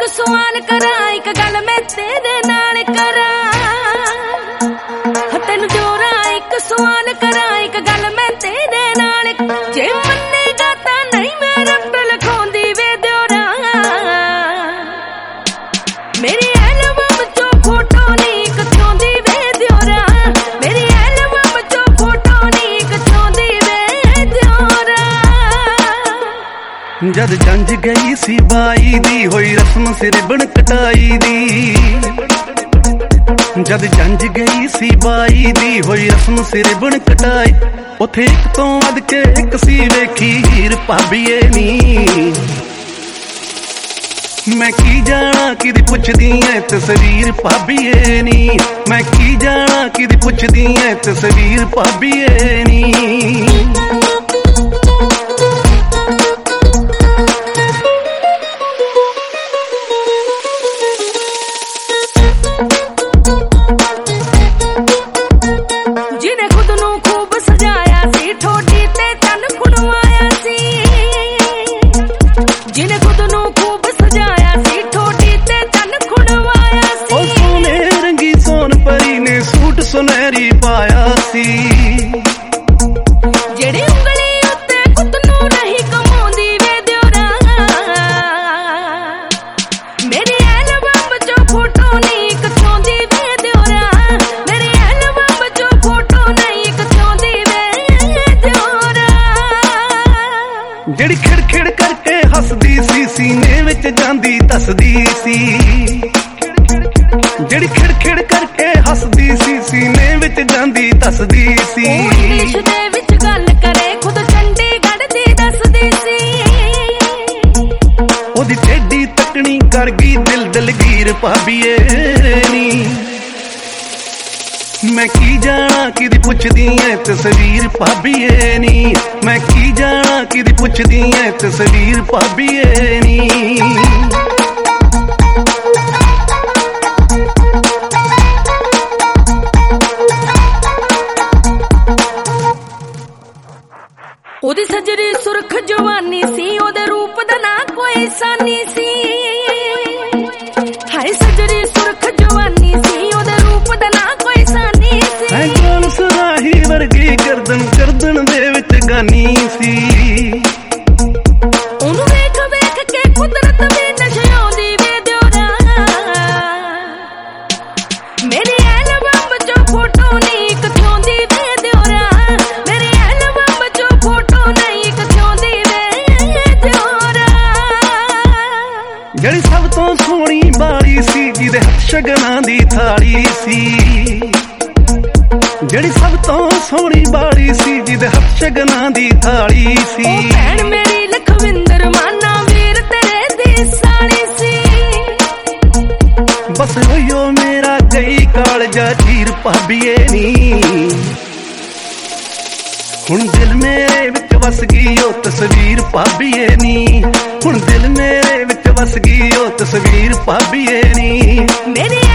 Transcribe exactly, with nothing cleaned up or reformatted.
सवाल करा एक गल मैं तेरे नाल करा तेन जोरा एक सवाल करा एक गल मैं तेरे नाल जे मन्नेगा तां नहीं मैं रब लिखाउंदी वे दियोरा मेरी एल्बम चो फोटो नहीं खचाउंदी वे दियोरा मेरी एल्बम चो फोटो नहीं खचाउंदी वे दियोरा जद जंज गई सी बाई दी होई रस्म सिर बन कटाई दी जद जंज गई सी बाई दी होई रस्म सिर बन कटाई उथे एक तो वध के एक सी वेखी हीर भाभीए नी मैं की जाना किदी पुछदी ऐ तस्वीर भाभीए नी मैं की जाना किदी पुछदी ऐ तस्वीर भाभीए नी सुनहरी पाया सी जेड़ी उंगली उत्ते खुद नू नहीं कमाउंदी वे दियोरा मेरी एल्बम चो फोटो नहीं खचाउंदी वे दियोरा मेरी एल्बम चो फोटो नहीं खचाउंदी वे दियोरा जेड़ी खिड़ खिड़ करके हसदी सी सीने विच जांदी दसदी सी जेड़ी खिड़ खिड़ करके हसदी सी सीने विच जांदी दसदी सी इंग्लिश दे विच गल करे खुद चंडीगढ़ दी दसदी सी ओदी टेडी तकनी कर गई दिल दिलगीर भाभीए नी मैं की जाना किदी पुछदी ऐ तस्वीर भाभीए नी मैं की जाना किदी पुछदी ऐ तस्वीर भाभीए नी ओदी सजरी सुरख जवानी सी ओदे रूप दा ना कोई सानी सी हाय सजरी सुरख जवानी सी ओदे रूप दा ना कोई सानी सी है जान सुराही वर्गी गर्दन गर्दन दे विच गानी सी ओनू वेख वेख के कुदरत भी नशाउंदी वे दियोरा मेरी एल्बम चो फोटो नहीं खचाउंदी वे दियोरा मेरी एल्बम चो फोटो नहीं खचाउंदी वे दियोरा जड़ी सब तो सोहनी बाली सी जिदे हथ शगना दी थाली सी जड़ी सब तो सोहनी बाली सी जिदे हथ शगना दी थाली सी ओ भैन मेरी लखविंदर माना वीर तेरे दी साली सी बस होयो मेरा गई कालजा चीर भाभीए नी हुण दिल मेरे विच वस गई ओ तस्वीर भाभीए नी हुण दिल मेरे विच वस गई ओ तस्वीर भाभीए नी मेरी